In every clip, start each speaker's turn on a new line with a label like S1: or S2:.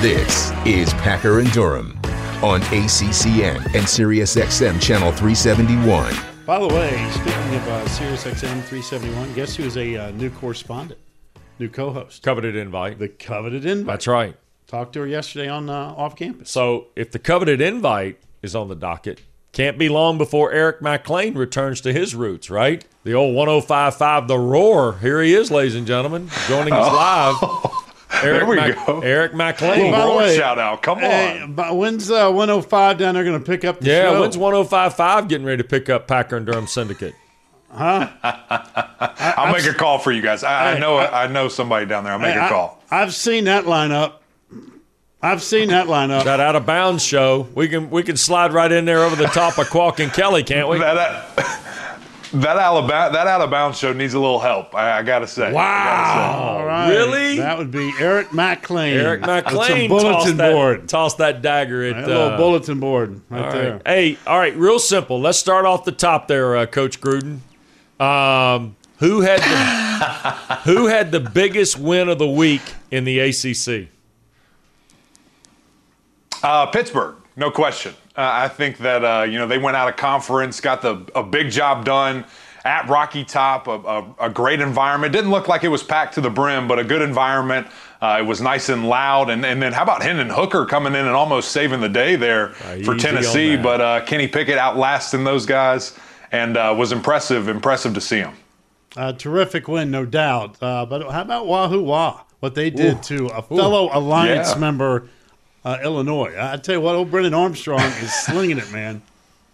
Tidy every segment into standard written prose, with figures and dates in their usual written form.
S1: This is Packer and Durham on ACCN and SiriusXM Channel 371.
S2: By the way, speaking of SiriusXM 371, guess who is a new correspondent, new co-host?
S3: Coveted invite.
S2: The coveted invite.
S3: That's right.
S2: Talked to her yesterday on off campus.
S3: So if the coveted invite is on the docket, can't be long before Eric McLean returns to his roots, right? The old 105.5 The Roar. Here he is, ladies and gentlemen, joining us live.
S4: There we go.
S3: Eric McLean.
S2: By the way,
S4: shout out. Come on.
S2: But when's 105 down there going to pick up the show?
S3: Yeah, when's 105.5 getting ready to pick up Packer and Durham Syndicate?
S4: I'll make a call for you guys. I know somebody down there. I'll make a call.
S2: I've seen that lineup.
S3: That out of bounds show. We can slide right in there over the top of Qualk and Kelly, can't we?
S4: That out of bounds show needs a little help. I gotta say.
S3: Wow!
S2: All right.
S3: Really?
S2: That would be Eric McLean.
S3: Eric McLean
S2: bulletin board.
S3: Tossed that dagger at
S2: a little bulletin board right there.
S3: Right. Hey, all right, real simple. Let's start off the top there, Coach Gruden. Who had the biggest win of the week in the ACC?
S4: Pittsburgh, no question. I think that they went out of conference, got a big job done at Rocky Top, a great environment. Didn't look like it was packed to the brim, but a good environment. It was nice and loud. And then how about Hendon Hooker coming in and almost saving the day there for Tennessee? But Kenny Pickett outlasting those guys and was impressive to see him.
S2: Terrific win, no doubt. But how about Wahoo Wah? What they did to a fellow Alliance member, Illinois. I tell you what, old Brennan Armstrong is slinging it, man.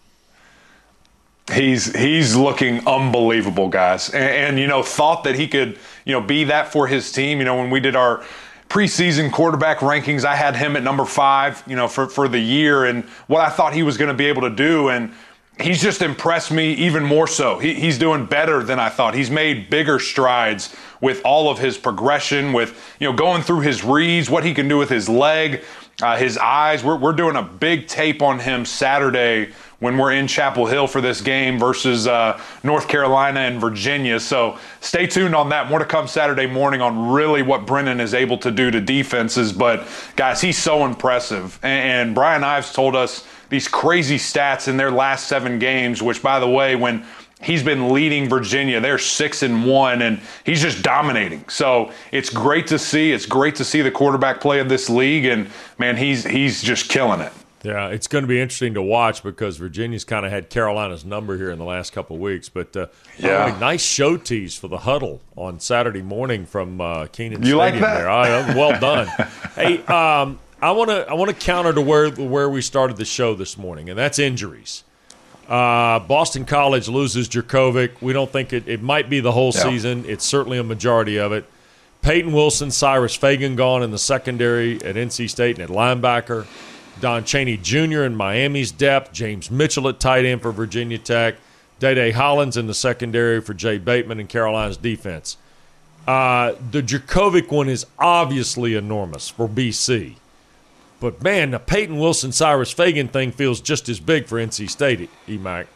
S4: He's looking unbelievable, guys, and thought that he could be that for his team. When we did our preseason quarterback rankings, I had him at number 5, for the year, and what I thought he was going to be able to do, and he's just impressed me even more so. He's doing better than I thought. He's made bigger strides with all of his progression, with going through his reads, what he can do with his leg, his eyes. We're doing a big tape on him Saturday when we're in Chapel Hill for this game versus North Carolina and Virginia. So stay tuned on that. More to come Saturday morning on really what Brennan is able to do to defenses. But, guys, he's so impressive. And Brian Ives told us these crazy stats in their last 7 games, which, by the way, when he's been leading Virginia, they're 6-1, and he's just dominating. So it's great to see. It's great to see the quarterback play of this league, and, man, he's just killing it.
S3: Yeah, it's going to be interesting to watch because Virginia's kind of had Carolina's number here in the last couple of weeks. But nice show tease for the huddle on Saturday morning from Kenan Stadium.
S4: Like that?
S3: There. Well done. Hey, I want to counter to where we started the show this morning, and that's injuries. Boston College loses Jurkovec. We don't think it might be the whole season. It's certainly a majority of it. Peyton Wilson, Cyrus Fagan gone in the secondary at NC State and at linebacker. Don Chaney Jr. in Miami's depth. James Mitchell at tight end for Virginia Tech. Day Hollins in the secondary for Jay Bateman and Carolina's defense. The Jurkovec one is obviously enormous for BC. But, man, the Peyton Wilson, Cyrus Fagan thing feels just as big for NC State, EMAC.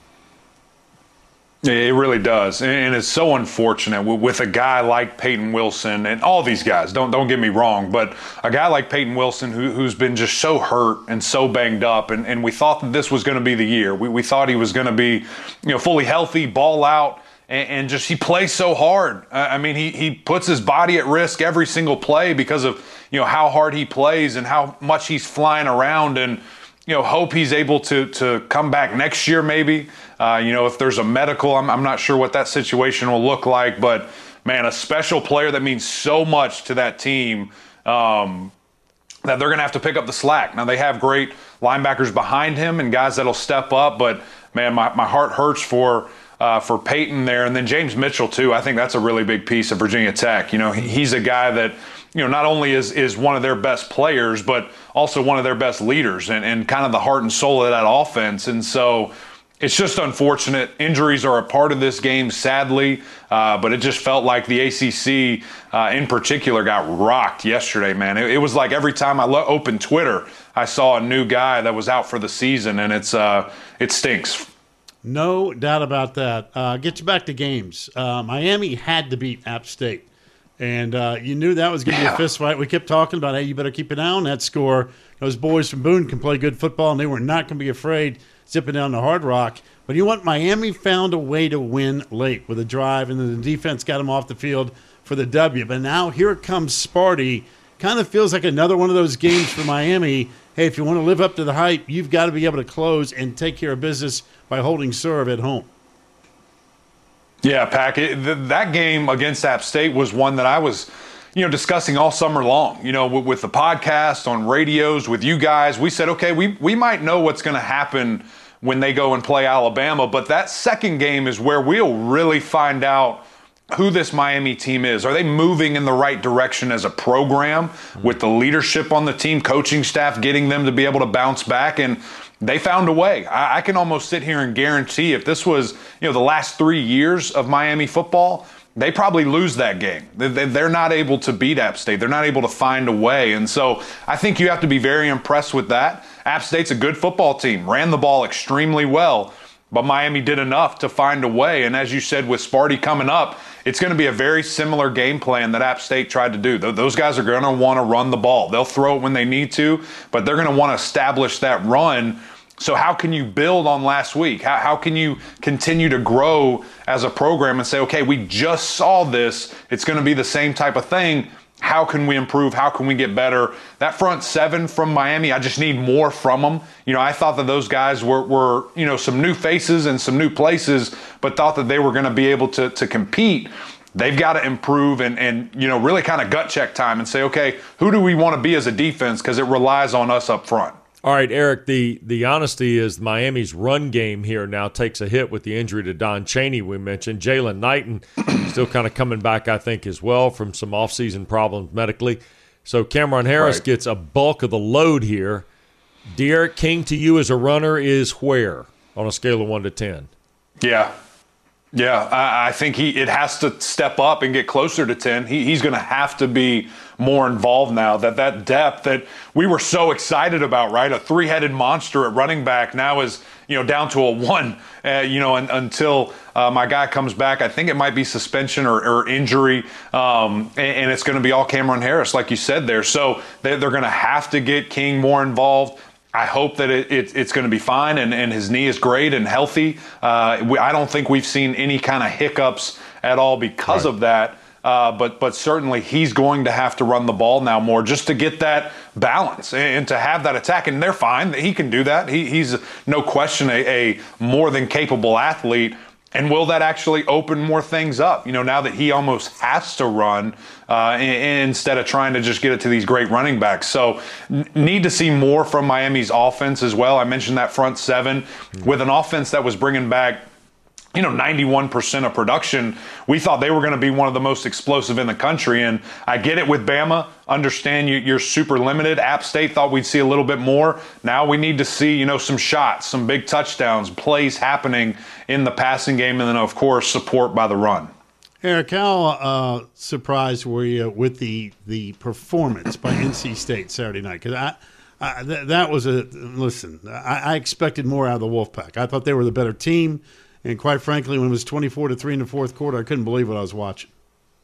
S4: It really does, and it's so unfortunate with a guy like Peyton Wilson and all these guys. Don't get me wrong, but a guy like Peyton Wilson who's been just so hurt and so banged up, and we thought that this was going to be the year. We thought he was going to be, fully healthy, ball out, and just he plays so hard. I mean, he puts his body at risk every single play because of how hard he plays and how much he's flying around, and hope he's able to come back next year maybe. If there's a medical, I'm not sure what that situation will look like. But, man, a special player that means so much to that team that they're going to have to pick up the slack. Now, they have great linebackers behind him and guys that'll step up. But, man, my heart hurts for Peyton there. And then James Mitchell, too. I think that's a really big piece of Virginia Tech. He's a guy that – not only is one of their best players, but also one of their best leaders and kind of the heart and soul of that offense. And so it's just unfortunate. Injuries are a part of this game, sadly, but it just felt like the ACC in particular got rocked yesterday, man. It was like every time I opened Twitter, I saw a new guy that was out for the season, and it stinks.
S2: No doubt about that. Get you back to games. Miami had to beat App State. And you knew that was going to be a fist fight. We kept talking about, hey, you better keep an eye on that score. Those boys from Boone can play good football, and they were not going to be afraid zipping down the Hard Rock. But you know what? Miami found a way to win late with a drive, and then the defense got them off the field for the W. But now here comes Sparty. Kind of feels like another one of those games for Miami. Hey, if you want to live up to the hype, you've got to be able to close and take care of business by holding serve at home.
S4: Yeah, Pack, that game against App State was one that I was, discussing all summer long, with the podcast, on radios, with you guys. We said, okay, we might know what's going to happen when they go and play Alabama, but that second game is where we'll really find out who this Miami team is. Are they moving in the right direction as a program with the leadership on the team, coaching staff, getting them to be able to bounce back? And they found a way. I can almost sit here and guarantee if this was, the last 3 years of Miami football, they probably lose that game. They're not able to beat App State. They're not able to find a way. And so I think you have to be very impressed with that. App State's a good football team, ran the ball extremely well, but Miami did enough to find a way. And as you said, with Sparty coming up, it's going to be a very similar game plan that App State tried to do. Those guys are going to want to run the ball. They'll throw it when they need to, but they're going to want to establish that run. So how can you build on last week? How can you continue to grow as a program and say, okay, we just saw this. It's going to be the same type of thing. How can we improve? How can we get better? That front seven from Miami, I just need more from them. I thought that those guys were some new faces and some new places, but thought that they were going to be able to compete. They've got to improve and really kind of gut check time and say, okay, who do we want to be as a defense? Because it relies on us up front.
S3: All right, Eric, the honesty is Miami's run game here now takes a hit with the injury to Don Chaney we mentioned. Jalen Knighton still kind of coming back, I think, as well from some offseason problems medically. So Cameron Harris gets a bulk of the load here. D'Eriq King to you as a runner is where on a scale of 1 to 10?
S4: Yeah, I think it has to step up and get closer to 10. He's going to have to be more involved now. That depth that we were so excited about, right? A three-headed monster at running back now is down to a 1. Until my guy comes back. I think it might be suspension or injury, and it's going to be all Cameron Harris, like you said there. So they're going to have to get King more involved. I hope that it's going to be fine, and his knee is great and healthy. I don't think we've seen any kind of hiccups at all because of that. But certainly he's going to have to run the ball now more just to get that balance and to have that attack. And they're fine. He can do that. He's no question a more than capable athlete. And will that actually open more things up? Now that he almost has to run instead of trying to just get it to these great running backs. So need to see more from Miami's offense as well. I mentioned that front seven with an offense that was bringing back 91% of production. We thought they were going to be one of the most explosive in the country. And I get it with Bama. Understand you're super limited. App State thought we'd see a little bit more. Now we need to see, some shots, some big touchdowns, plays happening in the passing game. And then, of course, support by the run.
S2: Eric, how surprised were you with the performance by NC State Saturday night? Because that was I expected more out of the Wolfpack. I thought they were the better team. And quite frankly, when it was 24-3 in the fourth quarter, I couldn't believe what I was watching.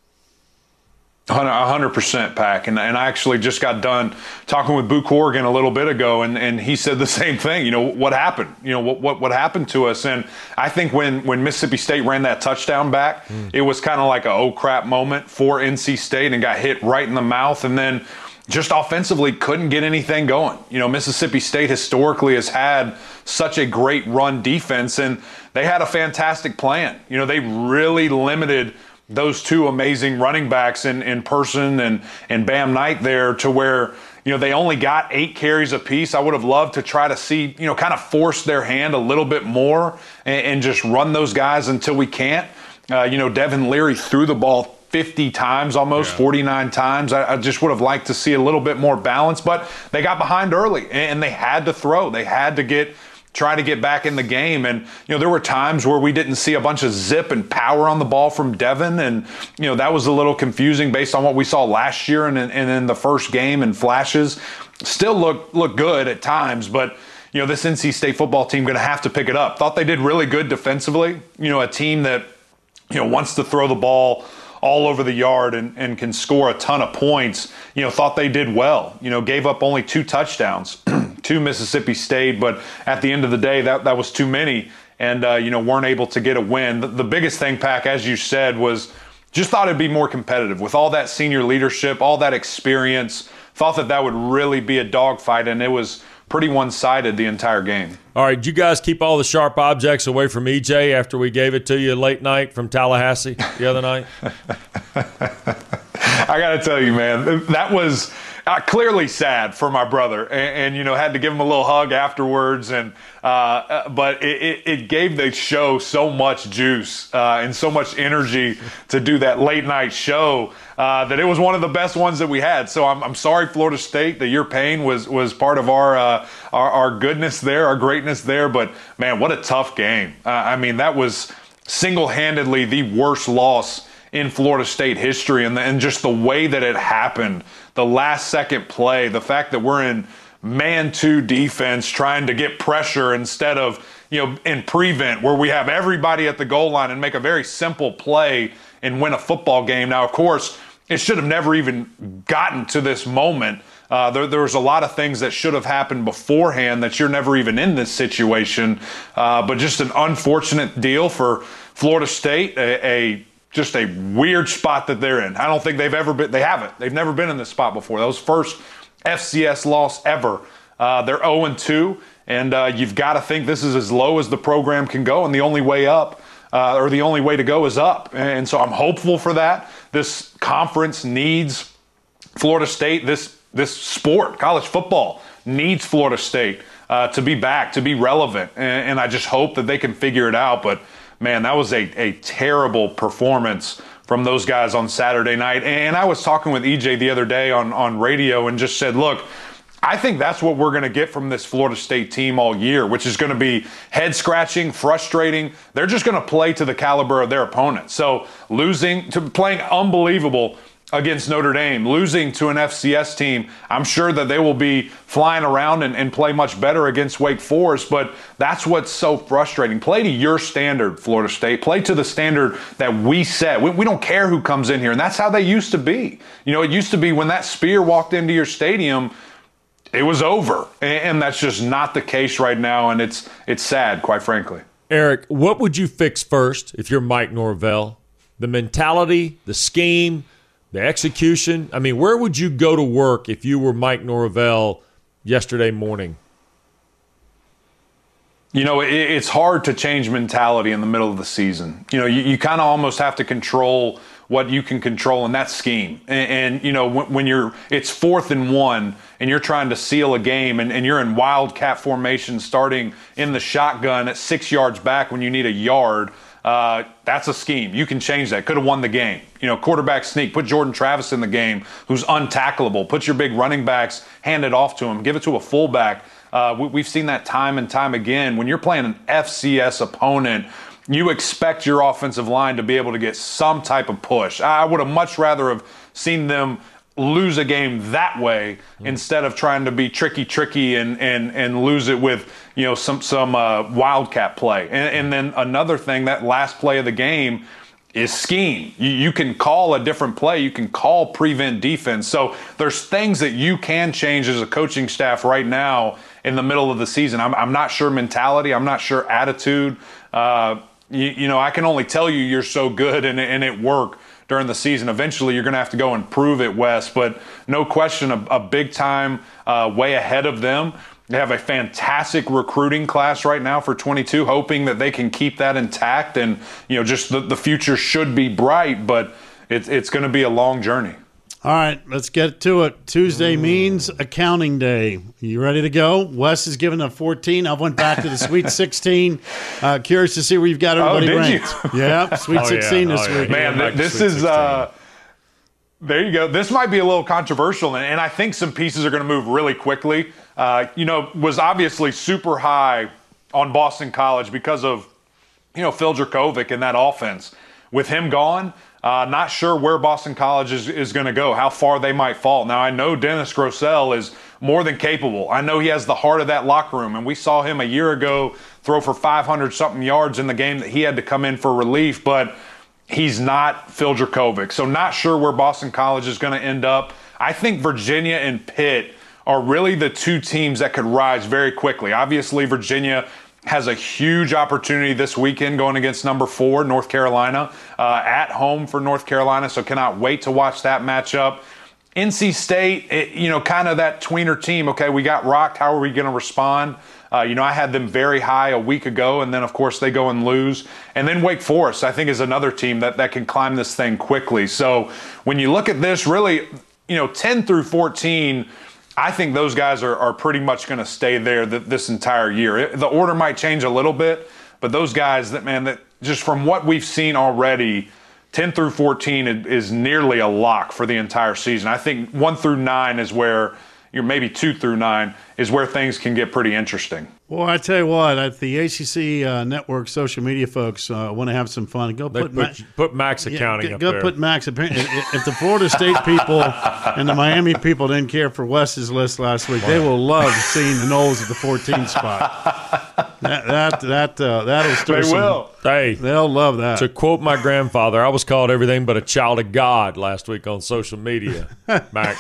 S4: 100%, Pack. And I actually just got done talking with Boo Corrigan a little bit ago, and he said the same thing. What happened? What happened to us? And I think when Mississippi State ran that touchdown back, it was kind of like a oh crap moment for NC State and got hit right in the mouth. And then just offensively couldn't get anything going. Mississippi State historically has had such a great run defense, and they had a fantastic plan. They really limited those two amazing running backs in Person and Bam Knight there to where, they only got 8 carries apiece. I would have loved to try to see, kind of force their hand a little bit more and just run those guys until we can't. Devin Leary threw the ball 50 times almost, 49 times. I just would have liked to see a little bit more balance, but they got behind early and they had to throw. They had to try to get back in the game. And, there were times where we didn't see a bunch of zip and power on the ball from Devin. And, that was a little confusing based on what we saw last year and in the first game and flashes. Still look good at times, but, this NC State football team going to have to pick it up. Thought they did really good defensively. A team that, wants to throw the ball all over the yard and can score a ton of points, thought they did well. Gave up only 2 touchdowns to Mississippi State, but at the end of the day, that was too many, and weren't able to get a win. The biggest thing, Pack, as you said, was just thought it'd be more competitive with all that senior leadership, all that experience. Thought that would really be a dogfight, and it was pretty one-sided the entire game.
S3: All right, did you guys keep all the sharp objects away from EJ after we gave it to you late night from Tallahassee the other night?
S4: I got to tell you, man, that was clearly sad for my brother, and had to give him a little hug afterwards. And but it gave the show so much juice and so much energy to do that late night show that it was one of the best ones that we had. So I'm sorry, Florida State, that your pain was part of our goodness there, our greatness there. But man, what a tough game. That was single-handedly the worst loss in Florida State history, and just the way that it happened, the last second play, the fact that we're in man-to defense trying to get pressure instead of, in prevent, where we have everybody at the goal line and make a very simple play and win a football game. Now, of course, it should have never even gotten to this moment. There was a lot of things that should have happened beforehand that you're never even in this situation. But just an unfortunate deal for Florida State, just a weird spot that they're in. I don't think they've never been in this spot before. That was first FCS loss ever. They're 0-2, and you've got to think this is as low as the program can go, and the only way up, or the only way to go is up. And so I'm hopeful for that. This conference needs Florida State. This sport, college football, needs Florida State to be back, to be relevant. And I just hope that they can figure it out. But man, that was a terrible performance from those guys on Saturday night. And I was talking with EJ the other day on radio and just said, look, I think that's what we're going to get from this Florida State team all year, which is going to be head-scratching, frustrating. They're just going to play to the caliber of their opponent. So playing unbelievable against Notre Dame, losing to an FCS team, I'm sure that they will be flying around and play much better against Wake Forest, but that's what's so frustrating. Play to your standard, Florida State. Play to the standard that we set. We don't care who comes in here, and that's how they used to be. It used to be when that Spear walked into your stadium, it was over, and that's just not the case right now, and it's sad, quite frankly.
S3: Eric, what would you fix first if you're Mike Norvell? The mentality, the scheme, the execution? Where would you go to work if you were Mike Norvell yesterday morning?
S4: It's hard to change mentality in the middle of the season. You kind of almost have to control what you can control, and that's scheme. And when it's 4th and 1 and you're trying to seal a game and you're in wildcat formation starting in the shotgun at 6 yards back when you need a yard, that's a scheme. You can change that. Could have won the game. Quarterback sneak. Put Jordan Travis in the game, who's untackleable. Put your big running backs, hand it off to him. Give it to a fullback. We've seen that time and time again. When you're playing an FCS opponent, you expect your offensive line to be able to get some type of push. I would have much rather have seen them lose a game that way instead of trying to be tricky and lose it with some wildcat play. And then another thing, that last play of the game is scheme. You can call a different play. You can call prevent defense. So there's things that you can change as a coaching staff right now in the middle of the season. I'm not sure mentality. I'm not sure attitude. I can only tell you're so good and it worked during the season. Eventually, you're going to have to go and prove it, Wes. But no question, a big time way ahead of them. They have a fantastic recruiting class right now for 22, hoping that they can keep that intact. And, just the future should be bright, but it's going to be a long journey.
S2: All right, let's get to it. Tuesday means accounting day. You ready to go? Wes is given a 14. I went back to the Sweet 16. Curious to see where you've got everybody ranked. Yeah, Sweet 16 this week.
S4: Man, this is there you go. This might be a little controversial, and I think some pieces are going to move really quickly. Was obviously super high on Boston College because of, Phil Dracovic and that offense. With him gone, not sure where Boston College is going to go, how far they might fall. Now, I know Dennis Grosel is more than capable. I know he has the heart of that locker room, and we saw him a year ago throw for 500-something yards in the game that he had to come in for relief. But he's not Phil Dracovic. So not sure where Boston College is going to end up. I think Virginia and Pitt are really the two teams that could rise very quickly. Obviously, Virginia has a huge opportunity this weekend going against number 4, North Carolina, at home for North Carolina, so cannot wait to watch that matchup. NC State, kind of that tweener team. Okay, we got rocked. How are we going to respond? I had them very high a week ago, and then, of course, they go and lose. And then Wake Forest, I think, is another team that can climb this thing quickly. So when you look at this, really, 10 through 14, I think those guys are pretty much going to stay there this entire year. The order might change a little bit, but those guys that just from what we've seen already, 10 through 14 is nearly a lock for the entire season. I think 1 through 9 is where, maybe 2 through 9 is where things can get pretty interesting.
S2: Well, I tell you what, at the ACC network social media folks want to have some fun. Go
S3: put Max accounting up there.
S2: Go put Max. If the Florida State people and the Miami people didn't care for Wes's list last week, they will love seeing the Noles at the 14 spot. That'll stir
S4: They will.
S3: Hey,
S2: they'll love that.
S3: To quote my grandfather, I was called everything but a child of God last week on social media, Mac.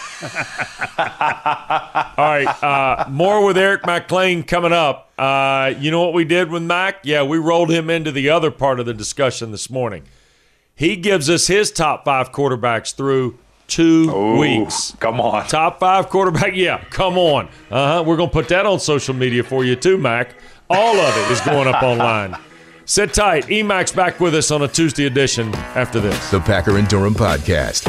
S3: All right, more with Eric McLean coming up. You know what we did with Mac? Yeah, we rolled him into the other part of the discussion this morning. He gives us his top 5 quarterbacks through 2 weeks.
S4: Come on.
S3: Top 5 quarterback? Yeah, come on. We're going to put that on social media for you too, Mac. All of it is going up online. Sit tight. Emacs back with us on a Tuesday edition after this.
S1: The Packer and Durham Podcast.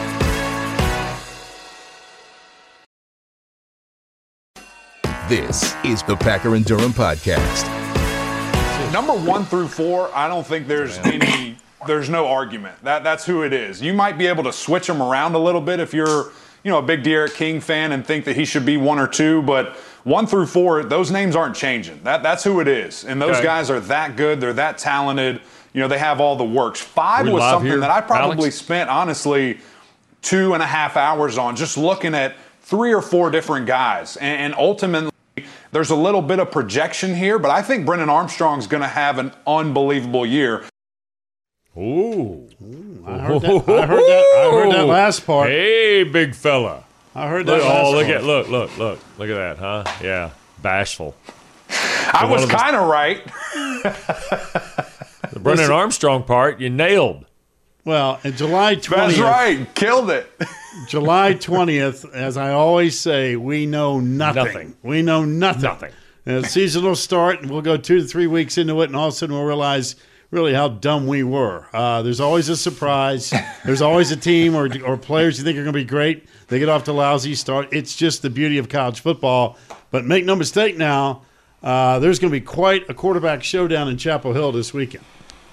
S1: This is the Packer and Durham Podcast.
S4: Number 1 through 4, I don't think there's no argument. That's who it is. You might be able to switch them around a little bit if you're, a big D'Eriq King fan and think that he should be 1 or 2, but 1 through 4, those names aren't changing. That's who it is. And those guys are that good. They're that talented. They have all the works. 5 was something here, that I probably spent, honestly, 2.5 hours on, just looking at 3 or 4 different guys. And ultimately, there's a little bit of projection here, but I think Brennan Armstrong's going to have an unbelievable year.
S3: Ooh.
S2: I heard that last part.
S3: Hey, big fella.
S2: I heard that last part.
S3: Look at that, huh? Yeah, bashful.
S4: I was kind of right.
S3: The Brennan Armstrong part, you nailed.
S2: Well, in July 20th.
S4: That's right. Killed it.
S2: July 20th, as I always say, we know nothing. We know nothing. The season will start, and we'll go 2 to 3 weeks into it, and all of a sudden we'll realize really how dumb we were. There's always a surprise. There's always a team or players you think are going to be great. They get off to a lousy start. It's just the beauty of college football. But make no mistake now, there's going to be quite a quarterback showdown in Chapel Hill this weekend.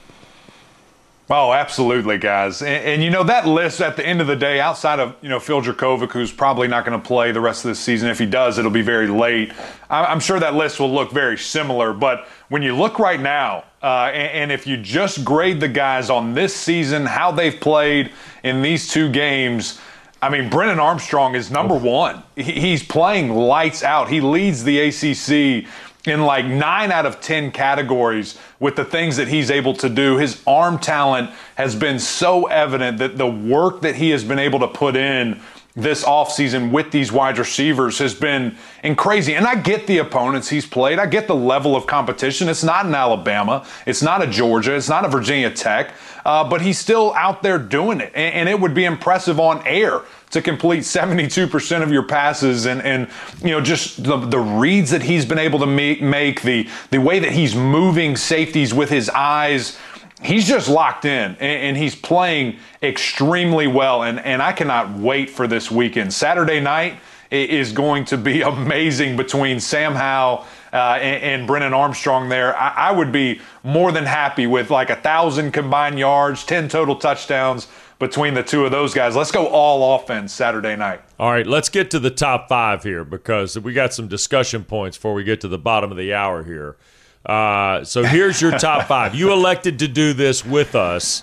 S4: Oh, absolutely, guys. And that list at the end of the day, outside of, Phil Dracovic, who's probably not going to play the rest of the season. If he does, it'll be very late. I'm sure that list will look very similar. But when you look right now, and if you just grade the guys on this season, how they've played in these 2 games, I mean, Brennan Armstrong is number 1. He's playing lights out. He leads the ACC in like 9 out of 10 categories with the things that he's able to do. His arm talent has been so evident, that the work that he has been able to put in this offseason with these wide receivers has been crazy. And I get the opponents he's played. I get the level of competition. It's not in Alabama. It's not a Georgia. It's not a Virginia Tech. But he's still out there doing it. And it would be impressive on air to complete 72% of your passes and just the reads that he's been able to make, the way that he's moving safeties with his eyes. He's just locked in, and he's playing extremely well, and I cannot wait for this weekend. Saturday night is going to be amazing between Sam Howell and Brennan Armstrong there. I would be more than happy with like 1,000 combined yards, 10 total touchdowns between the 2 of those guys. Let's go all offense Saturday night.
S3: All right, let's get to the top 5 here, because we got some discussion points before we get to the bottom of the hour here. So here's your top 5. You elected to do this with us,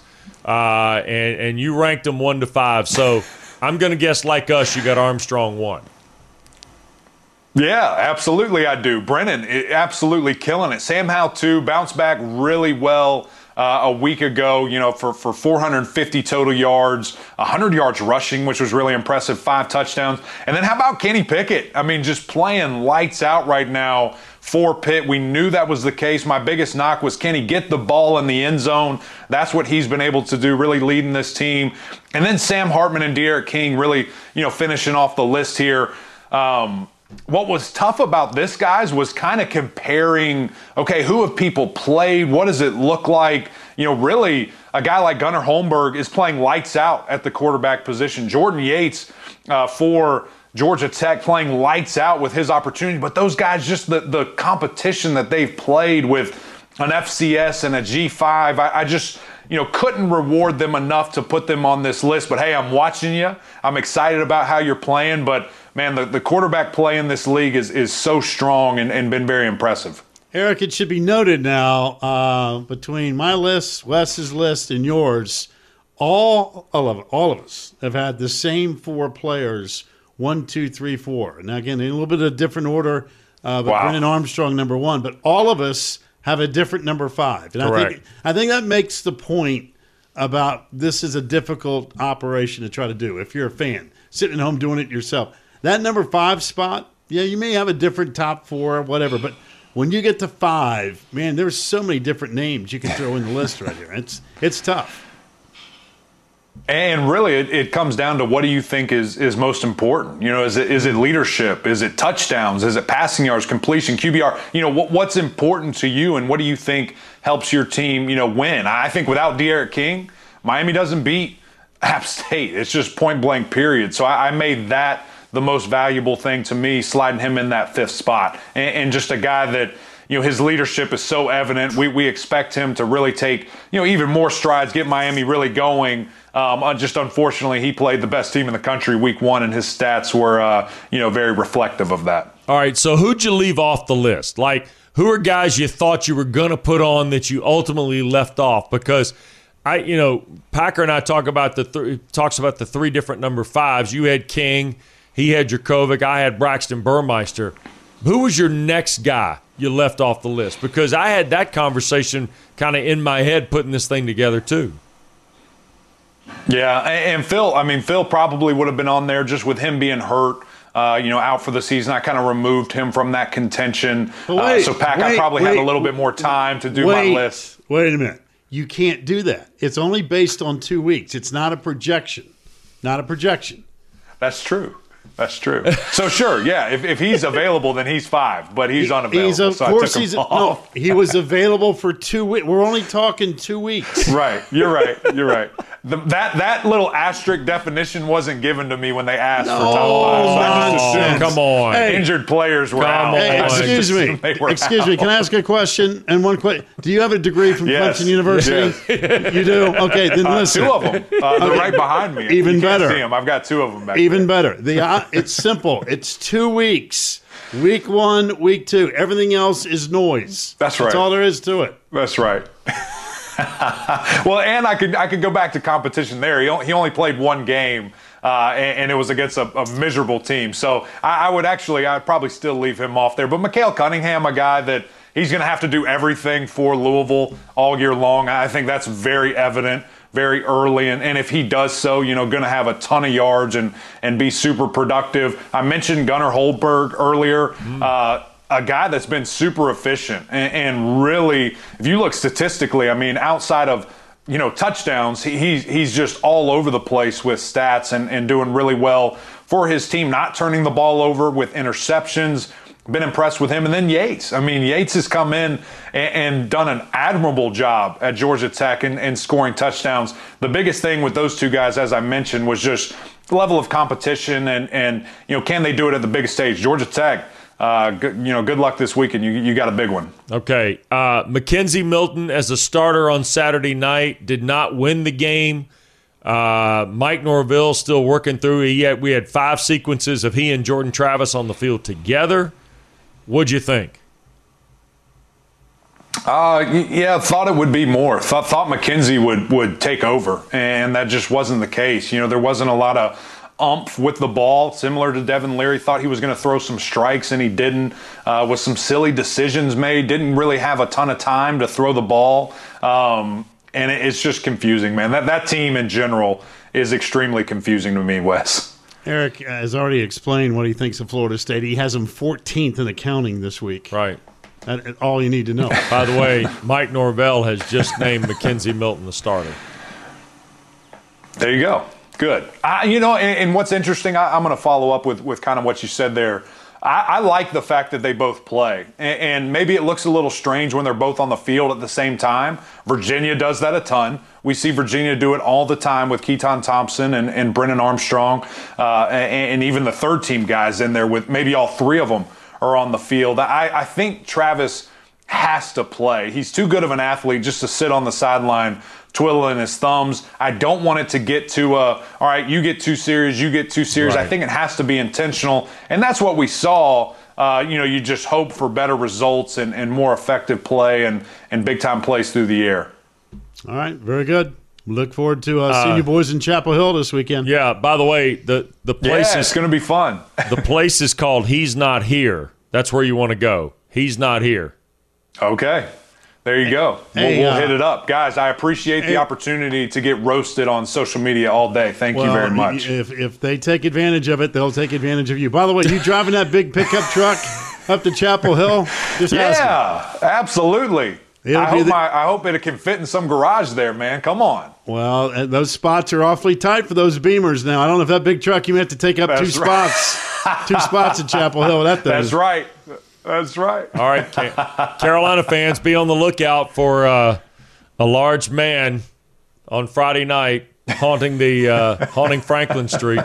S3: and you ranked them 1 to 5. So I'm going to guess, like us, you got Armstrong 1.
S4: Yeah, absolutely I do. Brennan absolutely killing it. Sam Howell, too, bounced back really well a week ago, for 450 total yards, 100 yards rushing, which was really impressive, 5 touchdowns. And then how about Kenny Pickett? I mean, just playing lights out right now for Pitt. We knew that was the case. My biggest knock was, can he get the ball in the end zone? That's what he's been able to do, really leading this team. And then Sam Hartman and D'Eriq King really, finishing off the list here. What was tough about this, guys, was kind of comparing, okay, who have people played? What does it look like? Really, a guy like Gunnar Holmberg is playing lights out at the quarterback position. Jordan Yates for Georgia Tech playing lights out with his opportunity. But those guys, just the competition that they've played with an FCS and a G5, I just couldn't reward them enough to put them on this list. But, hey, I'm watching you. I'm excited about how you're playing. But, man, the quarterback play in this league is so strong and been very impressive.
S2: Eric, it should be noted now, between my list, Wes's list, and yours, all of us have had the same 4 players, 1, 2, 3, 4. Now, again, in a little bit of a different order, but wow. Brennan Armstrong, number 1. But all of us have a different number 5. And
S3: correct.
S2: I think that makes the point about this is a difficult operation to try to do. If you're a fan, sitting at home doing it yourself. That number 5 spot, yeah, you may have a different top 4 or whatever, but when you get to 5, man, there's so many different names you can throw in the list right here. It's tough.
S4: And really, it comes down to, what do you think is most important? Is it leadership? Is it touchdowns? Is it passing yards, completion, QBR? What's important to you, and what do you think helps your team, win? I think without D'Eriq King, Miami doesn't beat App State. It's just point blank, period. So I made that the most valuable thing to me, sliding him in that 5th spot, and just a guy that, his leadership is so evident. We expect him to really take, even more strides, get Miami really going. Just unfortunately, he played the best team in the country week 1, and his stats were, very reflective of that.
S3: All right, so who'd you leave off the list? Like, who are guys you thought you were going to put on that you ultimately left off? Because Packer and I talks about the 3 different number 5s. You had King, he had Jurkovec, I had Braxton Burmeister. Who was your next guy you left off the list? Because I had that conversation kind of in my head putting this thing together too.
S4: Yeah, and Phil probably would have been on there, just with him being hurt, out for the season. I kind of removed him from that contention. So I probably had a little bit more time to do my list.
S2: Wait a minute. You can't do that. It's only based on 2 weeks. It's not a projection.
S4: That's true. So sure, yeah. If he's available, then he's 5, but he's unavailable.
S2: No, he was available for 2 weeks. We're only talking 2 weeks.
S4: Right. You're right. That little asterisk definition wasn't given to me when they asked for top 5. So I just assumed,
S3: come on,
S4: injured players were out.
S2: Hey, excuse me. Can I ask a question? And one question: do you have a degree from Clemson University? Yes. You do. Okay, then listen.
S4: 2 of them. They're right behind me.
S2: Even better.
S4: See them. I've got 2 of them back.
S2: Even better. It's simple. It's 2 weeks. Week 1, week 2. Everything else is noise.
S4: That's right.
S2: That's all there is to it.
S4: That's right. Well, and I could go back to competition there. He only played 1 game, and it was against a miserable team. So I'd probably still leave him off there. But Mikael Cunningham, a guy that he's going to have to do everything for Louisville all year long. I think that's very evident very early, and if he does so, going to have a ton of yards and be super productive. I mentioned Gunnar Holmberg earlier. A guy that's been super efficient and really, if you look statistically, outside of touchdowns, he's just all over the place with stats and doing really well for his team, not turning the ball over with interceptions. Been impressed with him. And then Yates. Yates has come in and done an admirable job at Georgia Tech and scoring touchdowns. The biggest thing with those 2 guys, as I mentioned, was just the level of competition and can they do it at the biggest stage? Georgia Tech. Good luck this weekend. You got a big one.
S3: Okay. McKenzie Milton as a starter on Saturday night did not win the game. Mike Norville still working through. We had 5 sequences of he and Jordan Travis on the field together. What'd you think?
S4: Thought it would be more. Thought McKenzie would take over, and that just wasn't the case. There wasn't a lot of umph with the ball, similar to Devin Leary. Thought he was going to throw some strikes, and he didn't. With some silly decisions made, didn't really have a ton of time to throw the ball. And it's just confusing, man. That team in general is extremely confusing to me, Wes.
S2: Eric has already explained what he thinks of Florida State. He has them 14th in the counting this week.
S3: Right.
S2: That's all you need to know.
S3: By the way, Mike Norvell has just named Mackenzie Milton the starter.
S4: There you go. Good. And what's interesting, I'm going to follow up with kind of what you said there. I like the fact that they both play. And maybe it looks a little strange when they're both on the field at the same time. Virginia does that a ton. We see Virginia do it all the time with Keaton Thompson and Brennan Armstrong and even the third-team guys in there with maybe all three of them are on the field. I think Travis has to play. He's too good of an athlete just to sit on the sideline twiddling his thumbs. I don't want it to get to, all right, you get 2 series, you get 2 series. Right. I think it has to be intentional, and that's what we saw. You just hope for better results and more effective play and big-time plays through the air.
S2: All right, very good. Look forward to seeing you boys in Chapel Hill this weekend.
S3: Yeah, by the way, the place
S4: it's going to be fun.
S3: The place is called He's Not Here. That's where you want to go. He's Not Here.
S4: Okay. There you go. We'll hit it up. Guys, I appreciate the opportunity to get roasted on social media all day. Thank you very much.
S2: If they take advantage of it, they'll take advantage of you. By the way, you driving that big pickup truck up to Chapel Hill? Just
S4: asking. Absolutely. I hope it can fit in some garage there, man. Come on.
S2: Well, those spots are awfully tight for those Beamers now. I don't know if that big truck, you may have to take up two spots. 2 spots at Chapel Hill. That's
S4: right. That's right.
S3: All right, Carolina fans, be on the lookout for a large man on Friday night haunting Franklin Street.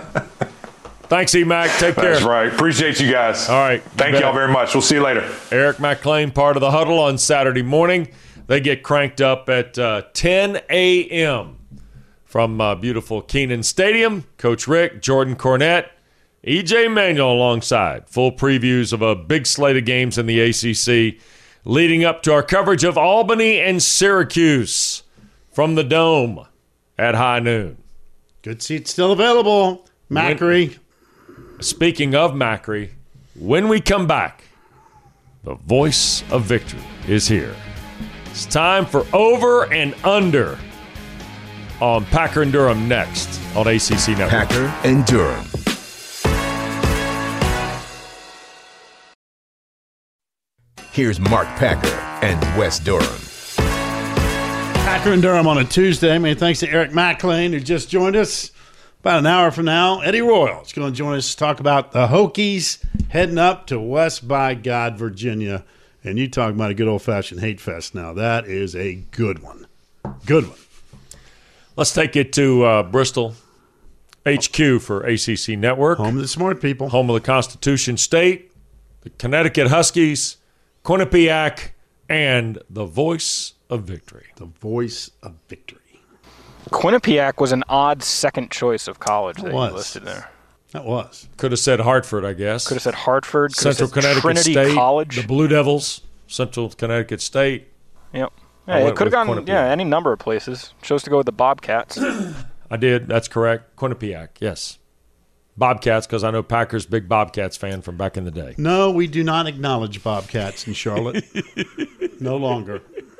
S3: Thanks, E-Mac. Take care.
S4: That's right. Appreciate you guys.
S3: All right.
S4: Thank y'all very much. We'll see you later.
S3: Eric McLean, part of the Huddle on Saturday morning. They get cranked up at 10 a.m. from beautiful Kenan Stadium. Coach Rick, Jordan Cornette, E.J. Manuel alongside. Full previews of a big slate of games in the ACC leading up to our coverage of Albany and Syracuse from the Dome at high noon.
S2: Good seats still available. Macri.
S3: Speaking of Macri, when we come back, the voice of victory is here. It's time for Over and Under on Packer and Durham next on ACC Network.
S1: Packer and Durham. Here's Mark Packer and Wes Durham.
S2: Packer and Durham on a Tuesday. Many thanks to Eric McLean, who just joined us. About an hour from now, Eddie Royal is going to join us to talk about the Hokies heading up to West by God, Virginia. And you talk about a good old-fashioned hate fest now. That is a good one. Good one.
S3: Let's take it to Bristol, HQ for ACC Network.
S2: Home of the smart people.
S3: Home of the Constitution State, the Connecticut Huskies, Quinnipiac, and the voice of victory.
S2: The voice of victory.
S5: Quinnipiac was an odd second choice of college that you listed there.
S2: That was.
S3: Could have said Hartford, I guess.
S5: Could have said Hartford.
S3: Central Connecticut
S5: Trinity
S3: State,
S5: College.
S3: The Blue Devils, Central Connecticut State.
S5: Yep. Yeah, it could have gone any number of places. Chose to go with the Bobcats.
S3: I did. That's correct. Quinnipiac, yes. Bobcats, because I know Packers big Bobcats fan from back in the day.
S2: No, we do not acknowledge Bobcats in Charlotte. No longer.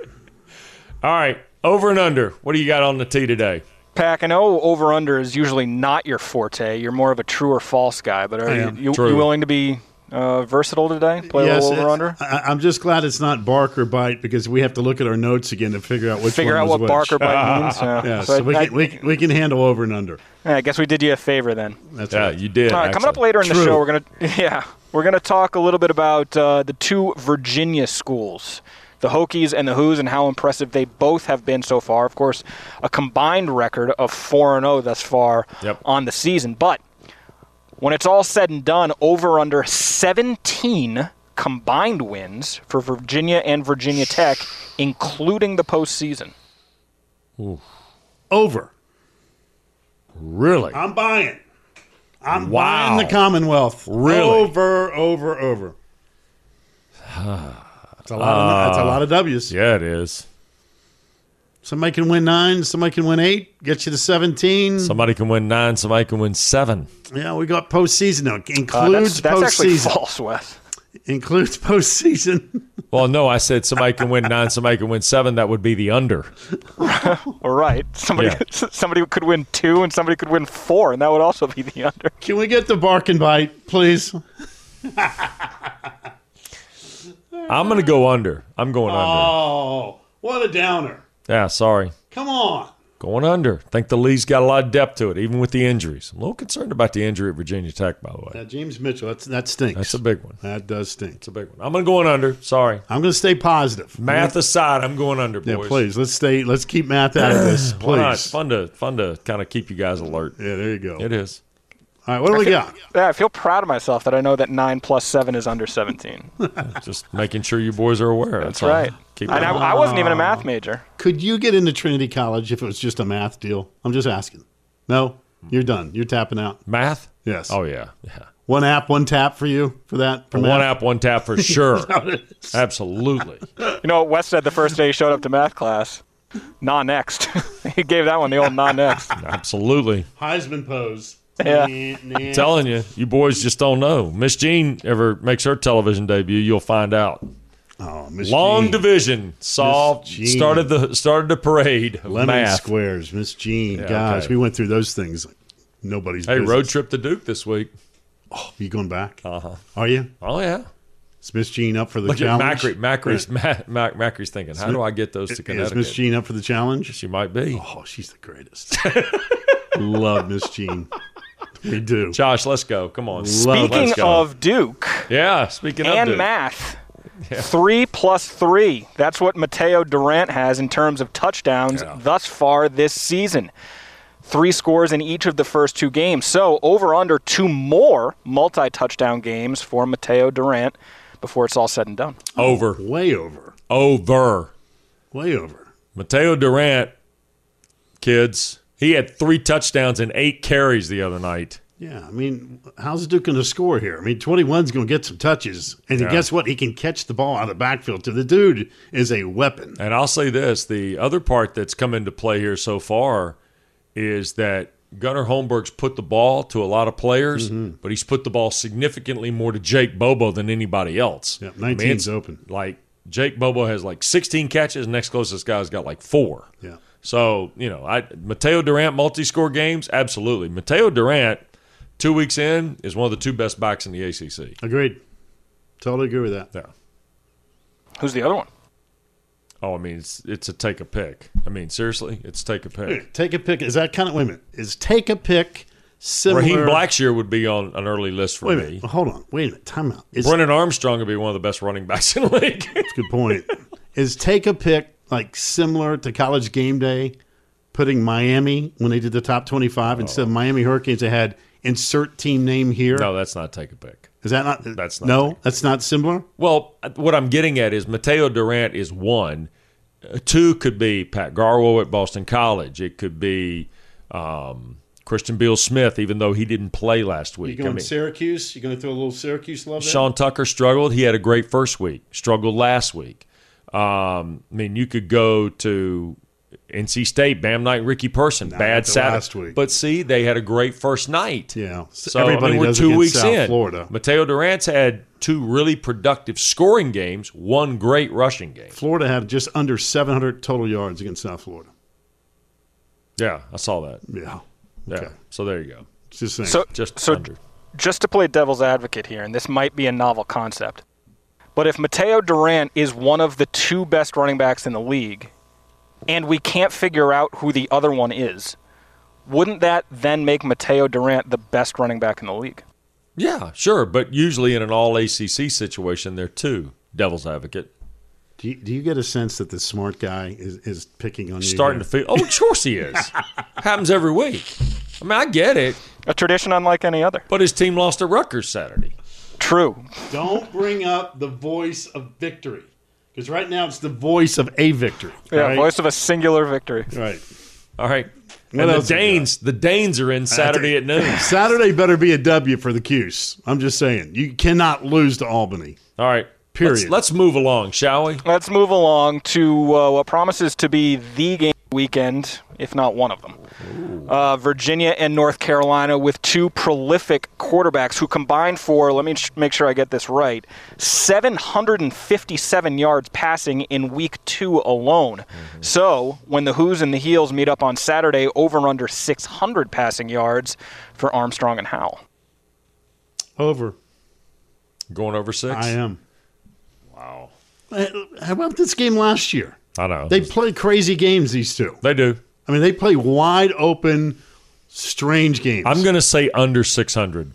S3: All right. Over and under. What do you got on the tee today?
S5: Pack, I know over-under is usually not your forte. You're more of a true or false guy, but are you willing to be versatile today? Play a little over-under?
S2: I'm just glad it's not bark or bite because we have to look at our notes again to figure out which one was
S5: what
S2: which.
S5: bark or bite means?
S2: Yeah, so we can handle over and under.
S5: Yeah, I guess we did you a favor then.
S2: That's right.
S3: You did.
S5: All right, coming up later in the show, we're gonna talk a little bit about the 2 Virginia schools. The Hokies and the Hoos, and how impressive they both have been so far. Of course, a combined record of 4-0 thus far on the season. But when it's all said and done, over under 17 combined wins for Virginia and Virginia Tech, including the postseason.
S2: Ooh. Over.
S3: Really?
S2: I'm buying. I'm buying the Commonwealth.
S3: Really?
S2: Over. That's a lot of W's.
S3: Yeah, it is.
S2: Somebody can win 9. Somebody can win 8. Get you to 17.
S3: Somebody can win 9. Somebody can win 7.
S2: Yeah, we got postseason now. Includes
S5: that's actually
S2: postseason.
S5: false, Wes.
S2: Includes postseason.
S3: Well, no, I said somebody can win 9. Somebody can win 7. That would be the under.
S5: All right. Somebody could win 2 and somebody could win 4, and that would also be the under.
S2: Can we get the bark and bite, please?
S3: I'm going to go under. I'm going under.
S2: Oh, what a downer.
S3: Yeah, sorry.
S2: Come on.
S3: Going under. Think the league's got a lot of depth to it, even with the injuries. I'm a little concerned about the injury at Virginia Tech, by the way.
S2: Yeah, James Mitchell, that stinks.
S3: That's a big one.
S2: That does stink.
S3: It's a big one. I'm going to go under. Sorry.
S2: I'm going to stay positive.
S3: Math aside, I'm going under, boys.
S2: Yeah, please. Let's keep math out of this,
S3: Why not?
S2: please.
S3: Fun to kind of keep you guys alert.
S2: Yeah, there you go.
S3: It is.
S2: All right, what do we got?
S5: Yeah, I feel proud of myself that I know that 9 plus 7 is under 17.
S3: Just making sure you boys are aware.
S5: That's
S3: all.
S5: right.
S3: Keep
S5: And
S3: it on.
S5: I wasn't even a math major.
S2: Could you get into Trinity College if it was just a math deal? I'm just asking. No? You're done. You're tapping out.
S3: Math?
S2: Yes.
S3: Oh, yeah. Yeah.
S2: One app, one tap for you for that? For
S3: One
S2: math?
S3: app, one tap for sure. Absolutely.
S5: You know what Wes said the first day he showed up to math class? Nah, next. He gave that one the old nah, next.
S3: Absolutely.
S2: Heisman pose.
S5: Yeah.
S3: I'm telling you, you boys just don't know. Miss Jean ever makes her television debut, you'll find out.
S2: Oh, Miss
S3: Long
S2: Jean.
S3: division solved.
S2: Jean.
S3: Started the parade of
S2: Lemon
S3: math.
S2: squares, Miss Jean.
S3: Yeah,
S2: Gosh,
S3: okay.
S2: we went through those things. Like nobody's
S3: Hey,
S2: business.
S3: road trip to Duke this week.
S2: Oh, you going back?
S3: Uh-huh.
S2: Are you?
S3: Oh yeah.
S2: Is Miss Jean up for the
S3: Look
S2: challenge?
S3: at Macri's thinking, how do I get those to
S2: Is
S3: Connecticut?
S2: Miss Jean up for the challenge?
S3: She might be.
S2: Oh, she's the greatest. Love Miss Jean. We do.
S3: Josh, let's go. Come on.
S5: Speaking
S3: Let's go.
S5: of Duke
S3: Yeah, speaking of
S5: and
S3: Duke.
S5: math, 3 plus 3. That's what Mateo Durant has in terms of touchdowns thus far this season. 3 scores in each of the first 2 games. So over under 2 more multi-touchdown games for Mateo Durant before it's all said and done.
S3: Over.
S2: Way over. Way over.
S3: Mateo Durant, kids, he had 3 touchdowns and 8 carries the other night.
S2: Yeah, I mean, how's Duke going to score here? I mean, 21's going to get some touches. And guess what? He can catch the ball out of the backfield. The dude is a weapon.
S3: And I'll say this, the other part that's come into play here so far is that Gunnar Holmberg's put the ball to a lot of players, but he's put the ball significantly more to Jake Bobo than anybody else.
S2: Yeah, 19's open.
S3: Like, Jake Bobo has like 16 catches, next closest guy's got like 4.
S2: Yeah.
S3: So, Mateo Durant multi-score games, absolutely. Mateo Durant, 2 weeks in, is one of the 2 best backs in the ACC.
S2: Agreed. Totally agree with that.
S3: Yeah.
S5: Who's the other one?
S3: Oh, I mean, it's a take a pick. I mean, seriously, it's take a pick.
S2: Take a pick. Is that kind of – wait a minute. Is take a pick similar –
S3: Raheem Blackshear would be on an early list for
S2: Wait a
S3: me.
S2: minute. Hold on. Wait a minute. Time out.
S3: Brennan Armstrong would be one of the best running backs in the league.
S2: That's a good point. Is take a pick like similar to College Game Day, putting Miami when they did the top 25 instead of Miami Hurricanes? They had insert team name here.
S3: No, that's not take a pick.
S2: Is that not?
S3: That's not
S2: No, that's not similar.
S3: Well, what I'm getting at is Mateo Durant is 1. 2 could be Pat Garwo at Boston College. It could be Christian Beal-Smith, even though he didn't play last week.
S2: You going Syracuse? You going to throw a little Syracuse love there?
S3: Sean Tucker struggled. He had a great first week. Struggled last week. I mean, you could go to NC State, Bam Knight, Ricky Person, bad Saturday.
S2: last week.
S3: But see, they had a great first night.
S2: Yeah.
S3: So
S2: Everybody
S3: we're
S2: does
S3: 2
S2: against
S3: weeks
S2: South
S3: in.
S2: Florida.
S3: Mateo Durant's had 2 really productive scoring games, 1 great rushing game.
S2: Florida had just under 700 total yards against South Florida.
S3: Yeah, I saw that.
S2: Yeah.
S3: Yeah.
S2: Okay.
S3: So there you go.
S2: Just saying.
S3: Just
S5: So
S3: under.
S5: just to play devil's advocate here, and this might be a novel concept, but if Mateo Durant is one of the 2 best running backs in the league, and we can't figure out who the other one is, wouldn't that then make Mateo Durant the best running back in the league?
S3: Yeah, sure. But usually in an all-ACC situation, they're 2. Devil's advocate.
S2: do you get a sense that the smart guy is picking on you?
S3: Starting to feel, of course he is. Happens every week. I mean, I get it.
S5: A tradition unlike any other.
S3: But his team lost to Rutgers Saturday.
S5: True.
S2: Don't bring up the voice of victory. Because right now it's the voice of a victory.
S5: Yeah,
S2: right?
S5: voice of a singular victory.
S2: Right.
S3: All right.
S2: What
S3: And
S2: else
S3: the
S2: we got?
S3: Danes are in Saturday at noon.
S2: Saturday better be a W for the Cuse. I'm just saying. You cannot lose to Albany.
S3: All right.
S2: Period.
S3: Let's move along, shall we?
S5: Let's move along to what promises to be the game weekend, if not one of them. Virginia and North Carolina with two prolific quarterbacks who combined for, let me make sure I get this right, 757 yards passing in week 2 alone. Mm-hmm. So when the Who's and the Heels meet up on Saturday, over and under 600 passing yards for Armstrong and Howell.
S2: Over.
S3: Going over 6?
S2: I am.
S3: Wow.
S2: How about this game last year?
S3: I know.
S2: They play crazy games, these two.
S3: They do.
S2: I mean, they play wide open, strange games.
S3: I'm going to say under 600.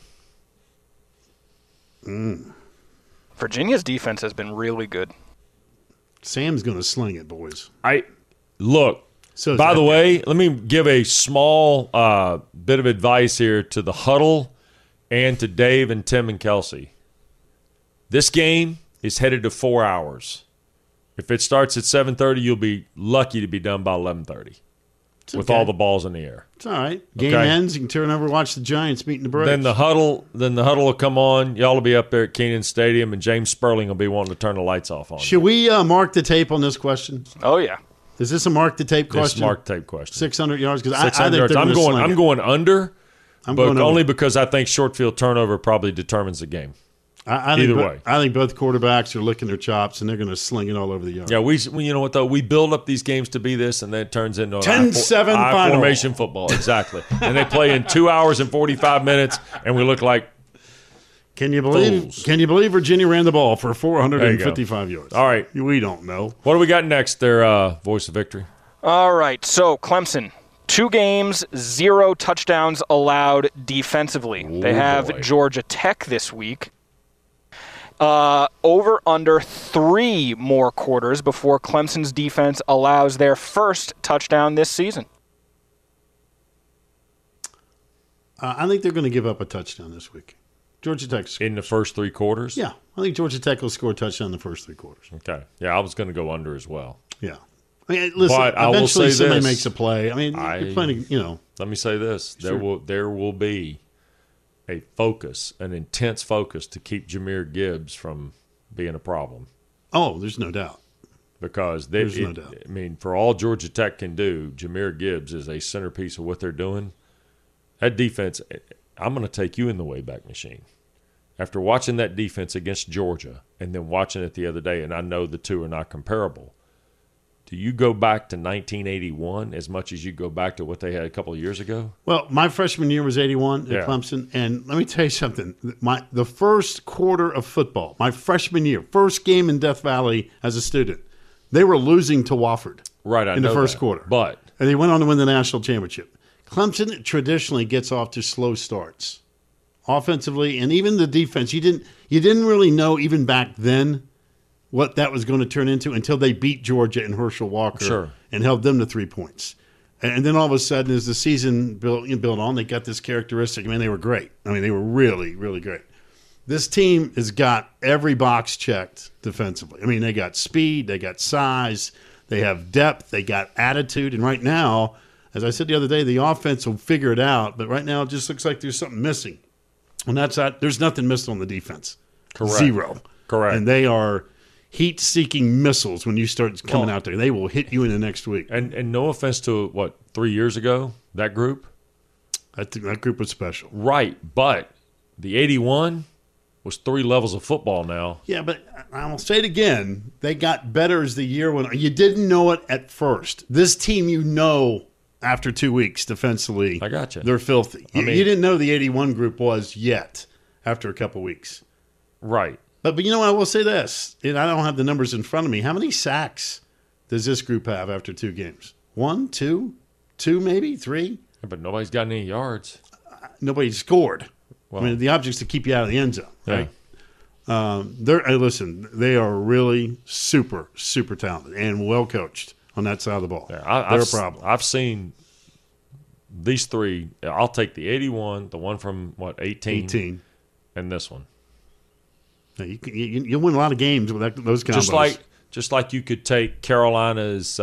S5: Virginia's defense has been really good.
S2: Sam's going to sling it, boys.
S3: Look,
S2: So
S3: by the way, let me give a small bit of advice here to the huddle and to Dave and Tim and Kelsey. This game is headed to 4 hours. If it starts at 7:30, you'll be lucky to be done by 11:30 with all the balls in the air.
S2: It's all right. Game ends. You can turn over and watch the Giants meet in the break.
S3: Then the huddle will come on. Y'all will be up there at Kenan Stadium, and James Sperling will be wanting to turn the lights off on you.
S2: Should we mark the tape on this question?
S5: Oh, yeah.
S2: Is this a mark the tape question?
S3: This is a mark the tape question.
S2: 600 yards? Because I
S3: 600
S2: think
S3: yards.
S2: they're
S3: I'm going under, but
S2: going
S3: only
S2: over.
S3: because I think short field turnover probably determines the game.
S2: I think
S3: Either way.
S2: I think both quarterbacks are licking their chops, and they're going to sling it all over the yard.
S3: Yeah, we you know what though, we build up these games to be this, and then it turns into an
S2: 10-7
S3: I
S2: final.
S3: formation football. Exactly, and they play in 2 hours and 45 minutes, and we look like
S2: Can you believe?
S3: Fools.
S2: Can you believe Virginia ran the ball for 455 yards?
S3: All right.
S2: We don't know.
S3: What do we got next? There, voice of victory.
S5: All right, so Clemson, 2 games, 0 touchdowns allowed defensively. They have
S3: boy.
S5: Georgia Tech this week. Over under 3 more quarters before Clemson's defense allows their first touchdown this season.
S2: I think they're going to give up a touchdown this week. Georgia Tech.
S3: In the first 3 quarters?
S2: Yeah, I think Georgia Tech will score a touchdown in the first 3 quarters.
S3: Okay. Yeah, I was going to go under as well.
S2: Yeah. I mean, listen,
S3: But I will
S2: eventually
S3: say
S2: somebody
S3: this.
S2: makes a play. I mean, you're playing,
S3: Let me say this.
S2: Sure.
S3: There will be a focus, an intense focus to keep Jahmyr Gibbs from being a problem.
S2: Oh, there's no doubt.
S3: Because
S2: There's no doubt.
S3: I mean, for all Georgia Tech can do, Jahmyr Gibbs is a centerpiece of what they're doing. That defense, I'm going to take you in the Wayback Machine. After watching that defense against Georgia and then watching it the other day, and I know the two are not comparable, do you go back to 1981 as much as you go back to what they had a couple of years ago?
S2: Well, my freshman year was 81
S3: Yeah.
S2: at Clemson, and let me tell you something. The first quarter of football, my freshman year, first game in Death Valley as a student, they were losing to Wofford
S3: Right, I
S2: in
S3: know
S2: the first
S3: that.
S2: quarter.
S3: But
S2: And they went on to win the national championship. Clemson traditionally gets off to slow starts offensively, and even the defense. You didn't really know even back then what that was going to turn into until they beat Georgia and Herschel Walker
S3: Sure.
S2: and held them to 3 points. And then all of a sudden, as the season built on, they got this characteristic. I mean, they were great. I mean, they were really, really great. This team has got every box checked defensively. I mean, they got speed, they got size, they have depth, they got attitude. And right now, as I said the other day, the offense will figure it out. But right now, it just looks like there's something missing. And that's that. There's nothing missing on the defense.
S3: Correct.
S2: 0.
S3: Correct.
S2: And they are heat-seeking missiles when you start coming out there. They will hit you in the next week.
S3: and no offense to, 3 years ago, that group?
S2: That group was special.
S3: Right, but the 81 was 3 levels of football now.
S2: Yeah, but I will say it again. They got better as the year went on. You didn't know it at first. This team, after 2 weeks defensively,
S3: I got you.
S2: They're filthy.
S3: I mean-
S2: You didn't know the 81 group was yet after a couple weeks.
S3: Right.
S2: But you know what? I will say this, and I don't have the numbers in front of me. How many sacks does this group have after 2 games? 1, 2, maybe 3?
S3: But nobody's got any yards.
S2: Nobody scored.
S3: Well,
S2: I mean, the object's to keep you out of the end zone,
S3: yeah.
S2: right? Listen, they are really super, super talented and well coached on that side of the ball.
S3: Yeah,
S2: They're a problem.
S3: I've seen these 3. I'll take the 81, the one from, 18, and this one.
S2: Yeah, you'll win a lot of games with those combos.
S3: Just like you could take Carolina's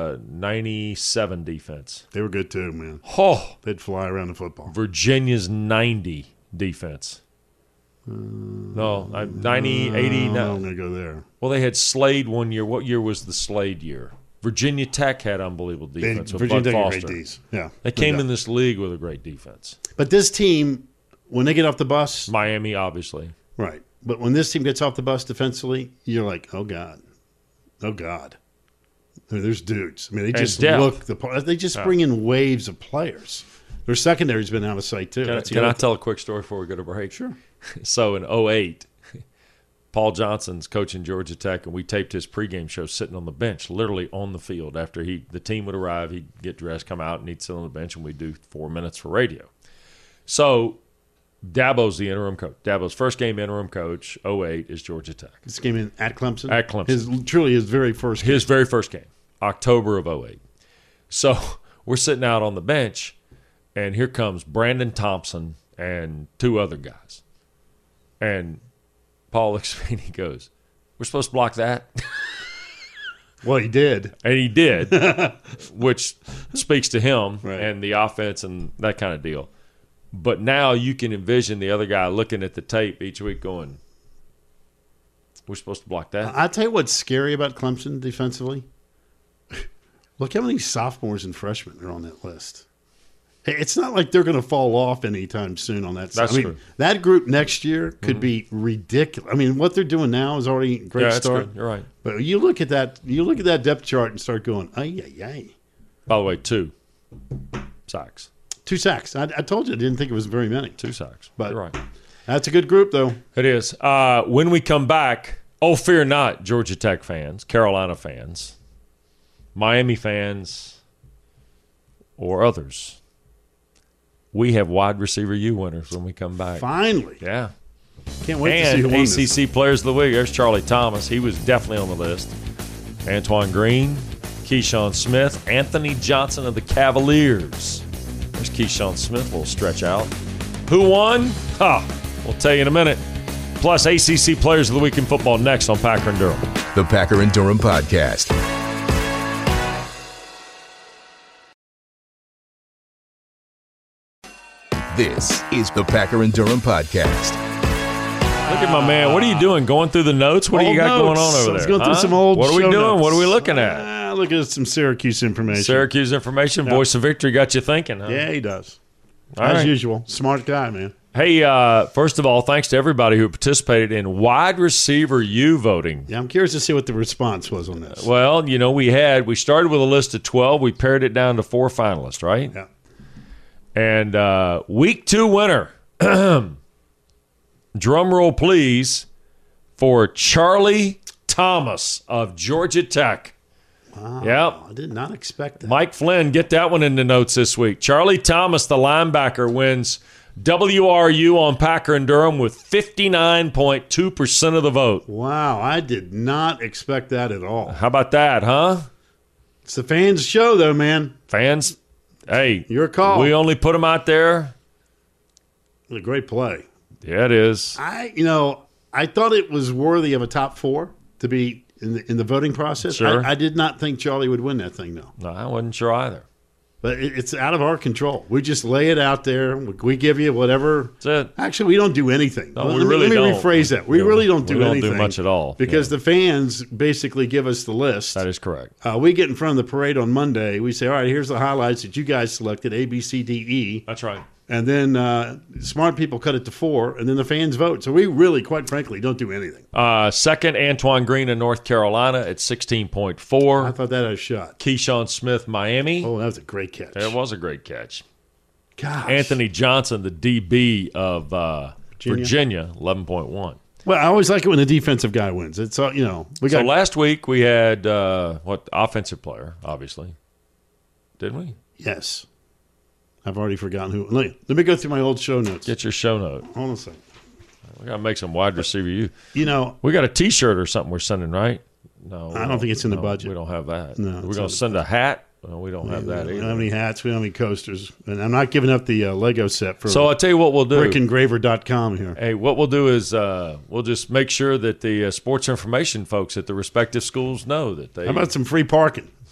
S3: 97 defense.
S2: They were good too, man.
S3: Oh,
S2: They'd fly around the football.
S3: Virginia's 90 defense. No, 90, 80. No,
S2: I'm going to go there.
S3: Well, they had Slade one year. What year was the Slade year? Virginia Tech had unbelievable defense with
S2: Virginia
S3: Bud
S2: Tech
S3: Foster.
S2: had great Ds. Yeah,
S3: They came in this league with a great defense.
S2: But this team, when they get off the bus,
S3: Miami, obviously.
S2: right. But when this team gets off the bus defensively, you're like, oh God. I mean, there's dudes. I mean, they just look the part. They just bring in waves of players. Their secondary's been out of sight too.
S3: Can I tell a quick story before we go to break?
S2: Sure.
S3: So in 2008, Paul Johnson's coaching Georgia Tech, and we taped his pregame show sitting on the bench, literally on the field. After the team would arrive, he'd get dressed, come out, and he'd sit on the bench, and we'd do 4 minutes for radio. So Dabo's the interim coach. Dabo's first game interim coach, 2008, is Georgia Tech.
S2: This game at Clemson?
S3: At Clemson.
S2: His very first game.
S3: His very first game, October of 2008. So we're sitting out on the bench, and here comes Brandon Thompson and 2 other guys. And Paul looks at me and he goes, "We're supposed to block that?"
S2: Well, he did.
S3: And he did, which speaks to him
S2: right.
S3: and the offense and that kind of deal. But now you can envision the other guy looking at the tape each week going, "We're supposed to block that?"
S2: I'll tell you what's scary about Clemson defensively. Look how many sophomores and freshmen are on that list. Hey, it's not like they're going to fall off anytime soon on that.
S3: That's true.
S2: That group next year could be ridiculous. I mean, what they're doing now is already a great start.
S3: Good. You're right.
S2: But you look at that depth chart and start going, ay.
S3: By the way, 2 sacks.
S2: 2 sacks. I told you I didn't think it was very many.
S3: 2 sacks.
S2: But
S3: you're right.
S2: That's a good group, though.
S3: It is. When we come back, fear not, Georgia Tech fans, Carolina fans, Miami fans, or others. We have wide receiver U winners when we come back.
S2: Finally.
S3: Yeah.
S2: Can't wait to see who won this.
S3: ACC Players of the Week. There's Charlie Thomas. He was definitely on the list. Antoine Green, Keyshawn Smith, Anthony Johnson of the Cavaliers. There's Keyshawn Smith, a little stretch out. Who won? We'll tell you in a minute. Plus, ACC Players of the Week in football next on Packer and Durham.
S1: The Packer and Durham Podcast. This is the Packer and Durham Podcast.
S3: Look at my man. What are you doing? Going through the notes? What do you got going on over there?
S2: Let's go through some old
S3: What are we
S2: show
S3: doing?
S2: notes.
S3: What are we looking at?
S2: Looking at some Syracuse information.
S3: Syracuse information. Voice of Victory got you thinking, huh?
S2: Yeah, he does.
S3: All
S2: As
S3: right.
S2: usual. Smart guy, man.
S3: Hey, first of all, thanks to everybody who participated in wide receiver U voting.
S2: Yeah, I'm curious to see what the response was on this.
S3: Well, we started with a list of 12. We pared it down to 4 finalists, right?
S2: Yeah.
S3: And week 2 winner, drum roll please, for Charlie Thomas of Georgia Tech.
S2: Wow.
S3: Yep.
S2: I did not expect that.
S3: Mike Flynn, get that one in the notes this week. Charlie Thomas, the linebacker, wins WRU on Packer and Durham with 59.2% of the vote.
S2: Wow, I did not expect that at all.
S3: How about that, huh?
S2: It's the fans' show, though, man.
S3: Fans, hey,
S2: Your call.
S3: we only put them out there.
S2: It was a great play.
S3: Yeah, it is.
S2: I thought it was worthy of a top 4 to be in the voting process.
S3: Sure.
S2: I did not think Charlie would win that thing, though.
S3: No, I wasn't sure either.
S2: But it's out of our control. We just lay it out there. We give you whatever.
S3: That's it.
S2: Actually, we don't do anything.
S3: No, we really
S2: let me
S3: don't.
S2: rephrase that. We really don't do anything.
S3: We don't do much at all.
S2: Because the fans basically give us the list.
S3: That is correct.
S2: We get in front of the parade on Monday. We say, all right, here's the highlights that you guys selected, A, B, C, D, E.
S3: That's right.
S2: And then smart people cut it to 4, and then the fans vote. So we really, quite frankly, don't do anything.
S3: Second, Antoine Green in North Carolina at 16.4.
S2: I thought that had a shot.
S3: Keyshawn Smith, Miami.
S2: Oh, that was a great catch.
S3: It was a great catch.
S2: Gosh.
S3: Anthony Johnson, the DB of Virginia, 11.1.
S2: Well, I always like it when the defensive guy wins. It's we got.
S3: So last week we had offensive player, obviously, didn't we?
S2: Yes. I've already forgotten who. Let me go through my old show notes.
S3: Get your show note.
S2: Hold on a second.
S3: We got to make some wide receiver.
S2: We
S3: got a T-shirt or something we're sending, right? No,
S2: I don't think it's in the budget.
S3: We don't have that.
S2: No,
S3: we're going to send a hat. No, we don't have that
S2: We
S3: either.
S2: don't have any hats. We don't have any coasters. And I'm not giving up the Lego set for
S3: So I'll tell you what we'll do.
S2: brickengraver.com here.
S3: Hey, what we'll do is we'll just make sure that the sports information folks at the respective schools know that they.
S2: How about some free parking?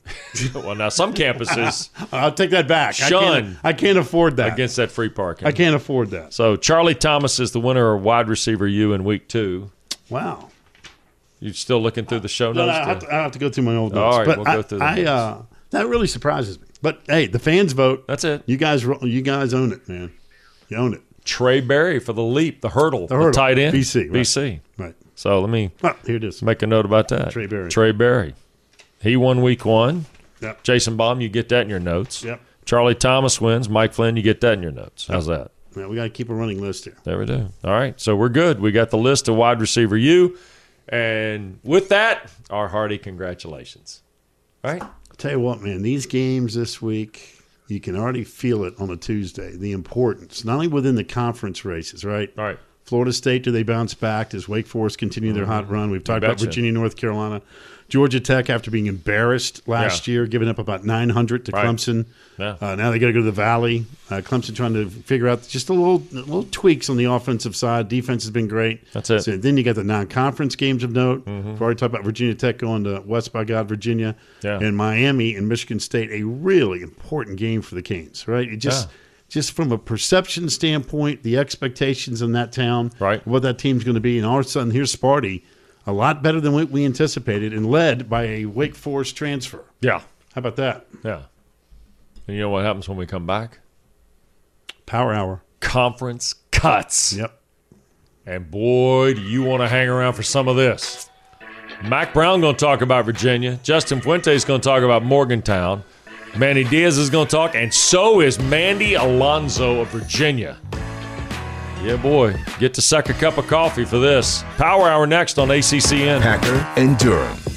S3: Well, now some campuses
S2: I'll take that back.
S3: Shun.
S2: I can't afford that.
S3: against that free parking.
S2: I can't afford that.
S3: So Charlie Thomas is the winner of wide receiver U in week 2.
S2: Wow.
S3: You still looking through the show
S2: No,
S3: notes?
S2: I have to go through my old notes.
S3: All right,
S2: but
S3: we'll go through the notes.
S2: that really surprises me. But hey, the fans vote.
S3: That's it.
S2: You guys own it, man. You own it.
S3: Trey Berry for the leap, the hurdle, the tight end.
S2: BC. Right.
S3: BC.
S2: Right.
S3: So let me
S2: Here it is.
S3: make a note about that.
S2: Trey Berry.
S3: He won week 1.
S2: Yep.
S3: Jason Baum, you get that in your notes.
S2: Yep.
S3: Charlie Thomas wins. Mike Flynn, you get that in your notes. How's that?
S2: Yeah, we got to keep a running list here.
S3: There we do. All right. So we're good. We got the list of wide receiver U. And with that, our hearty congratulations. All right.
S2: I'll tell you what, man, these games this week, you can already feel it on a Tuesday, the importance, not only within the conference races, right?
S3: All right.
S2: Florida State, do they bounce back? Does Wake Forest continue their hot run? We've talked about
S3: betcha.
S2: Virginia, North Carolina. Georgia Tech, after being embarrassed last year, giving up about 900 to Clemson.
S3: Yeah.
S2: Now they got to go to the Valley. Clemson trying to figure out just a little tweaks on the offensive side. Defense has been great.
S3: That's it.
S2: So then you got the non-conference games of note. We've already talked about Virginia Tech going to West by God, Virginia.
S3: Yeah.
S2: And Miami and Michigan State, a really important game for the Canes, right? It just from a perception standpoint, the expectations in that town,
S3: right,
S2: what that team's going to be, and all of a sudden here's Sparty, a lot better than what we anticipated, and led by a Wake Forest transfer.
S3: Yeah.
S2: How about that?
S3: Yeah. And you know what happens when we come back?
S2: Power Hour.
S3: Conference cuts.
S2: Yep.
S3: And boy, do you want to hang around for some of this. Mac Brown going to talk about Virginia. Justin Fuente is going to talk about Morgantown. Manny Diaz is going to talk, and so is Mandy Alonso of Virginia. Yeah, boy. Get the second cup of coffee for this. Power Hour next on ACCN.
S1: Packer and Durham.